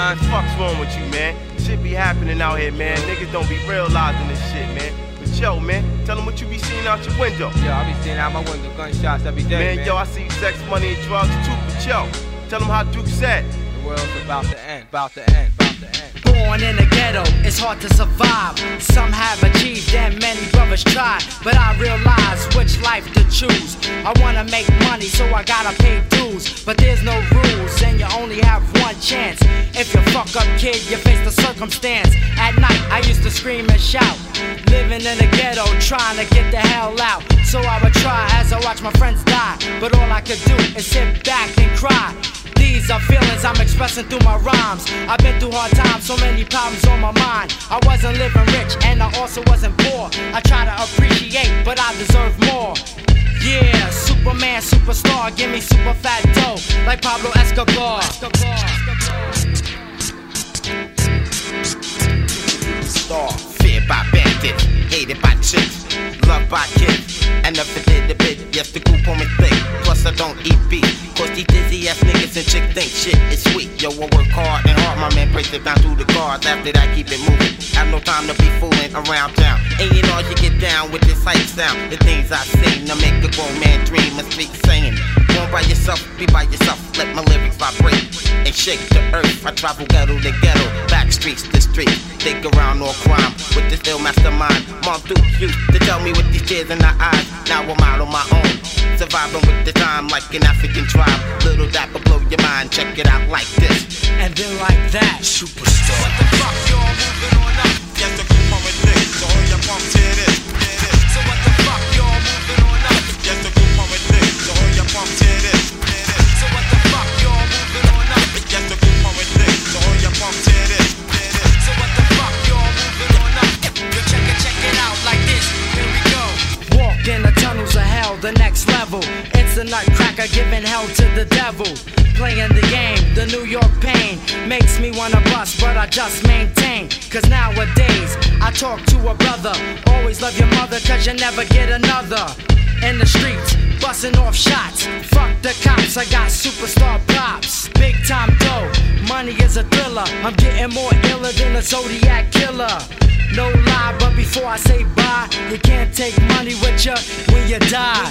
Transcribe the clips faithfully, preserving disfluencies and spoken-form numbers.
Lines. Fuck's wrong with you, man? Shit be happening out here, man. Niggas don't be realizing this shit, man. But yo, man, tell them what you be seeing out your window. Yo, I be seeing out my window gunshots every day, man. Man, yo, I see sex, money, and drugs too. But yo, tell them how Duke said. The world's about to end, about to end, about to end. Born in the ghetto, it's hard to survive. Some have achieved and many brothers tried, but I realize which life to choose. I wanna make money, so I gotta pay dues, but there's no rules and you only have one chance. If you fuck up, kid, you face the circumstance. At night, I used to scream and shout, living in the ghetto, trying to get the hell out. So I would try as I watch my friends die, but all I could do is sit back and cry. These are feelings I'm expressing through my rhymes. I've been through hard times, so many problems on my mind. I wasn't living rich and I also wasn't poor. I try to appreciate, but I deserve more. Yeah, Superman, superstar, give me super fat dough, like Pablo Escobar. Star, feared by bandits, hated by chicks, loved by kids, and never did a bit. Yes, the group on me thick, plus I don't eat beef. Cause these dizzy ass niggas and chicks think shit is sweet. Yo, I work hard and hard, my man breaks it down through the guards. After that, keep it moving. Have no time to be fooling around town. And you know you get down with this hype sound. The things I seen to make a grown man dream and speak saying. Born by yourself, be by yourself. Let my lyrics vibrate and shake the earth. I travel ghetto to ghetto, back streets to street. Think around all crime with this ill mastermind. Mom Duke used to tell me with these tears in her eyes. Now I'm out on my own, surviving with the time like an African tribe. Little that will blow your mind. Check it out like this, and then like that. Superstar. What the fuck, y'all moving on up? Yes, the group on with this, so all your pumps hear this. So what the fuck, y'all moving on up? Yes, the group on with this, so all your pumps hear this. So what the fuck, y'all moving on up? Yes, the group on with this, so all your pumps hear this. So what the fuck, y'all moving on up? Yo, check it, check it out like this. Here we go. Walk in the tunnels of hell, the next level. It's a nutcracker giving hell to the devil. Playing the game, the New York pain makes me wanna bust, but I just maintain. Cause nowadays, I talk to a brother. Always love your mother, cause you never get another. In the streets, busting off shots. Fuck the cops, I got superstar props. Big time dough, money is a thriller. I'm getting more iller than a Zodiac killer. No lie, but before I say bye, you can't take money with you when you die.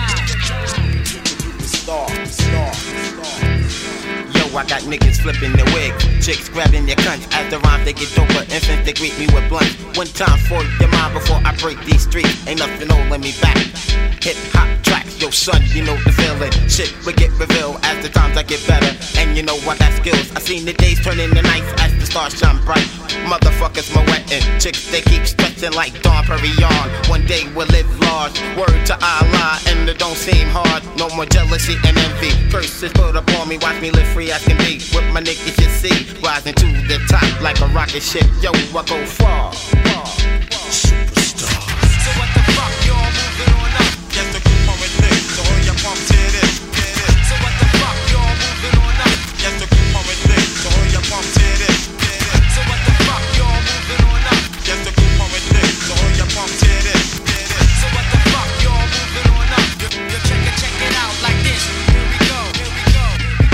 Star, star, star. Yo, I got niggas flipping their wig, chicks grabbing their cunts. As the rhymes they get doper, infants they greet me with blunts. One time for your mind before I break these streets. Ain't nothing holding me back. Hip hop tracks, yo son, you know the feeling. Shit will get revealed as the times I get better, and you know I got skills. I seen the days turn into nights as the stars shine bright. Motherfuckers my wetting, chicks they keep stretching like Dawn Perignon. One day we'll live large, word to Allah, and it don't seem hard. No more jealousy and envy. Curses put upon me, watch me live free as can be. With my niggas you see, rising to the top like a rocket ship. Yo, I go far, far, far. Superstar. So what the fuck, y'all moving on up? Yes, the group on with this, so all your pumps hear this. So what the fuck, y'all moving on up? Yes, the group on with this, so all your pumps hear this. So what the fuck, y'all moving on up? Yes, the group on with this, so all your pumps hear this. So what the fuck, y'all moving on up? Yo, yo, check it, check it out like this. Here we go, here we go.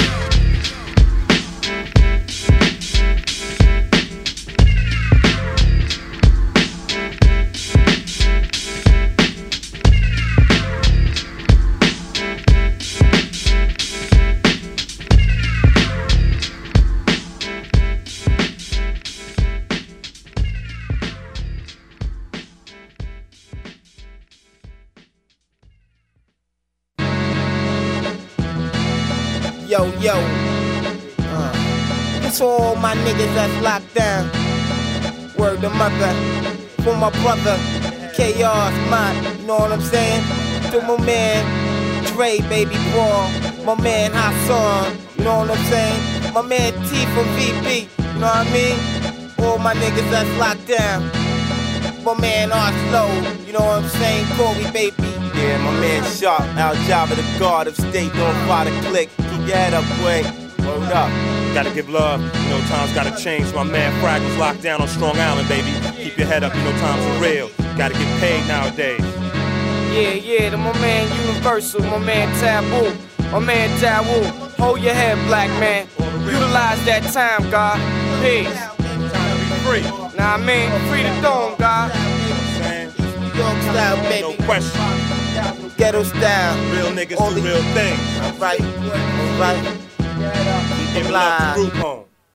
Yo, yo, uh, it's for all my niggas that's locked down. Word to mother, for my brother, K R's mine, you know what I'm saying? To my man, Dre, baby boy, my man Hassan, you know what I'm saying? My man T from V P, you know what I mean? All my niggas that's locked down. My man R Slow, you know what I'm saying? Corey, baby. Yeah, my man Sharp, Al Java, the guard of state, don't fly the click. Keep your head up, boy. Word up. Gotta give love, you know times gotta change. My man Frag was locked down on Strong Island, baby. Keep your head up, you know times are real. Gotta get paid nowadays. Yeah, yeah, to my man Universal, my man Taboo, my man Dawood. Hold your head, black man. Utilize that time, God. Peace. Time to be free. Nah, I mean, free the dome, God. New York style, baby. No question. Ghetto style. Real niggas Only do real things. Right, right. Give love to group home.